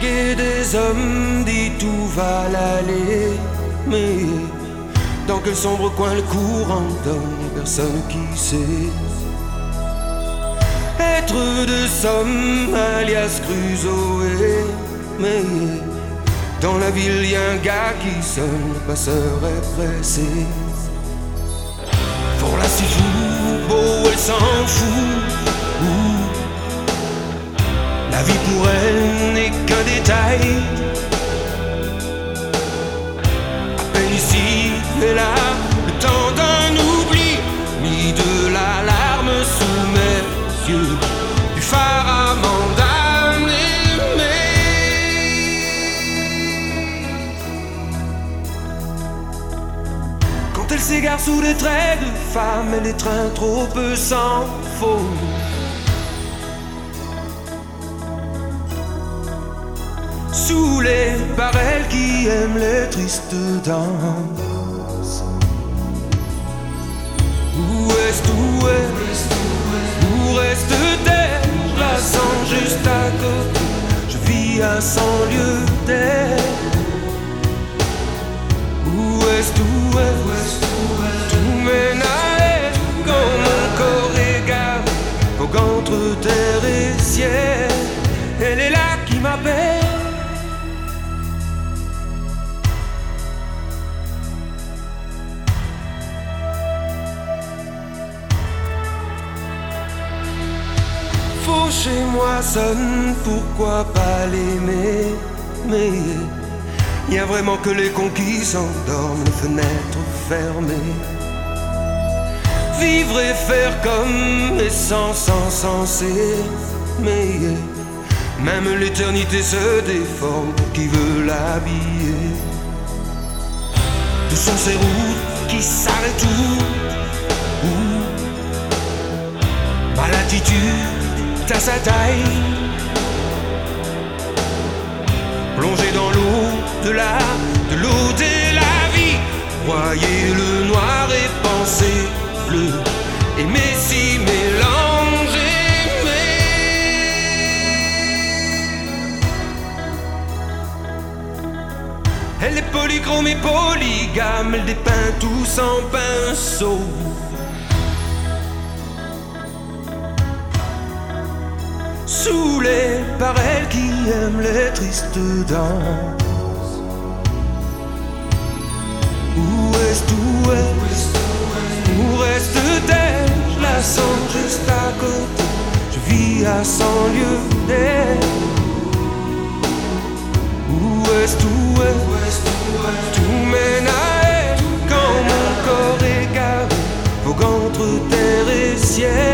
narguer des hommes, dit tout va l'aller. Mais dans quel sombre coin le courant donne, personne qui sait. Être de Somme, alias Crusoe. Mais dans la ville y a un gars qui sonne, le passeur est pressé. Pour la si fou, beau elle s'en fout. La vie pour elle n'est qu'un détail. À peine ici et là, le temps d'un oubli, mis de l'alarme sous mes yeux, du phare à mandat aimé. Quand elle s'égare sous des traits de femme et les trains trop peu s'en faut. Saoulé par elle qui aime les tristes danses. Où reste-t-elle? Je la sens juste à côté. Je vis à 100 lieues d'elle. Où est-ce tout mène à elle? Quand mon corps égare, vogue entre terre et ciel. Elle est là qui m'appelle. Faut chez moi sonne, pourquoi pas l'aimer? Mais y a vraiment que les conquis s'endorment, les fenêtres fermées. Vivre et faire comme et sans s'encenser. Mais même l'éternité se déforme pour qui veut l'habiller. D'où sont ces routes qui s'arrêtent où? Ma latitude à sa taille, plongé dans l'eau de l'eau de la vie, broyer le noir et penser bleu, aimer si mélanger. Elle est polychrome et polygame, elle dépeint tout sans pinceau. Saoulé par elle qui aime les tristes danses. Où reste-t-elle? Je la sens juste à côté. Je vis à 100 lieues d'elle. Où est-ce tout mène à elle? Quand mon corps est garé, vogue entre terre et ciel.